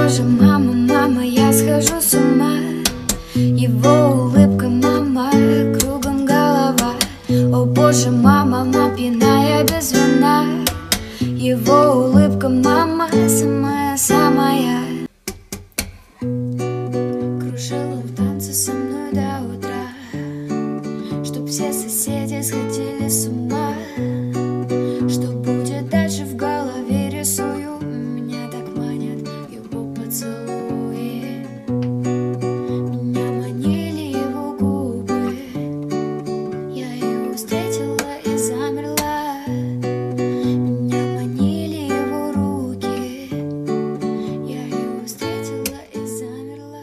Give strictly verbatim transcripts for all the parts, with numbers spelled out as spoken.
боже, мама, мама, я схожу с ума. Его улыбка, мама, кругом голова. О боже, мама, напиная без вина. Его улыбка, мама, самая-самая. Кружила в танце со мной до утра, чтоб все соседи сходили с ума. Что будет дальше, в голове рисую. Меня так манят его поцелуи. Меня манили его губы. Я его встретила и замерла. Меня манили его руки. Я его встретила и замерла.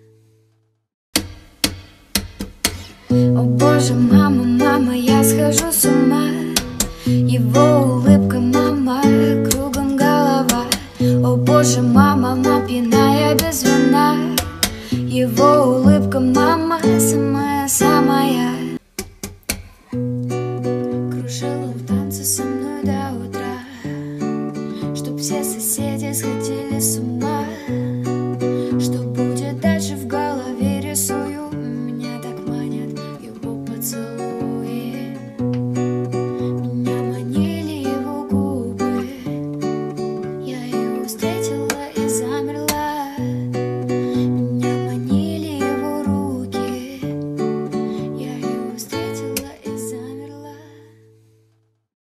О боже, мама, мама, я схожу с ума. Его улыбка, мама, кругом голова. О боже, мама, напиная без вина. Его улыбка, мама, самая-самая. Кружила в танце со мной до утра, чтоб все соседи сходили